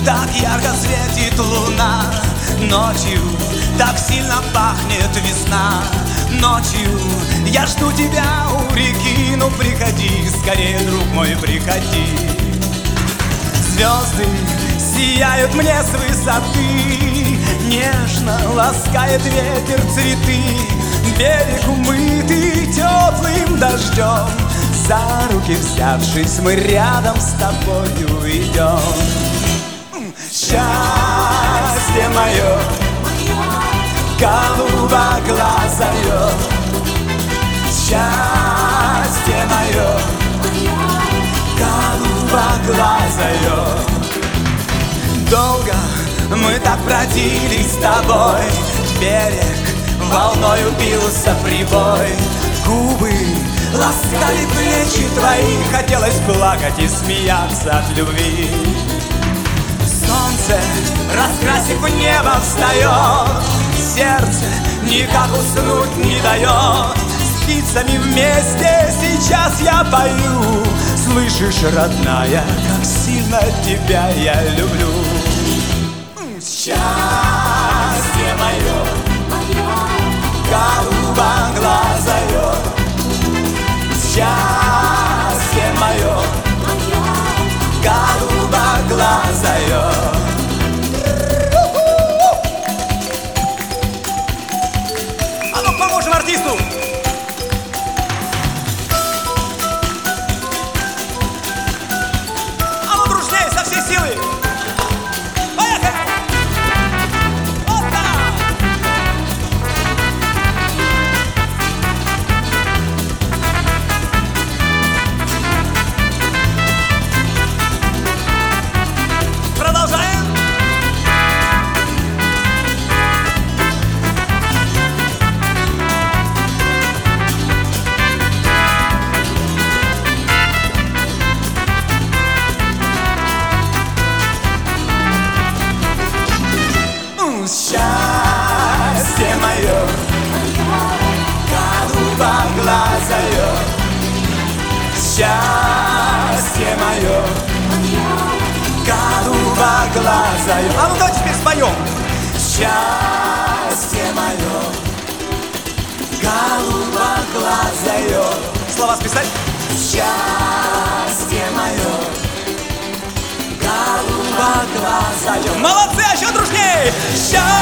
так ярко светит луна. Ночью так сильно пахнет весна. Ночью я жду тебя у реки. Ну приходи, скорее, друг мой, приходи. Звезды сияют мне с высоты, нежно ласкает ветер цветы. Берег умытый теплым дождем, за руки взявшись, мы рядом с тобою идем. Счастье мое, голубоглазое, счастье мое, голубоглазое. Долго мы так бродили с тобой, берег волною бился прибой. Губы ласкали плечи твои, хотелось плакать и смеяться от любви. Солнце, раскрасив небо, встает, сердце никак уснуть не дает. С птицами вместе сейчас я пою. Слышишь, родная, как сильно тебя я люблю. Счастье мое, голубоглазое, счастье мое, голубоглазое. А ну поможем артисту! А ну дружнее, со всей силы! Поехали! Счастье мое, голубоглазое, счастье мое, голубоглазое. А ну давайте теперь споем. Счастье мое, голубоглазое. Слова списать. Счастье мое, голубоглазое. Молодцы, а еще дружней!